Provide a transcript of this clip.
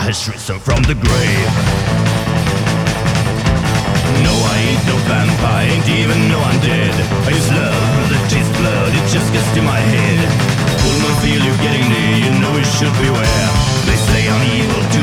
has risen from the grave. No, I ain't no vampire, ain't even no undead. I use love that tastes blood, it just gets to my head. Pullman feel you getting near, you know you should beware. They say I'm evil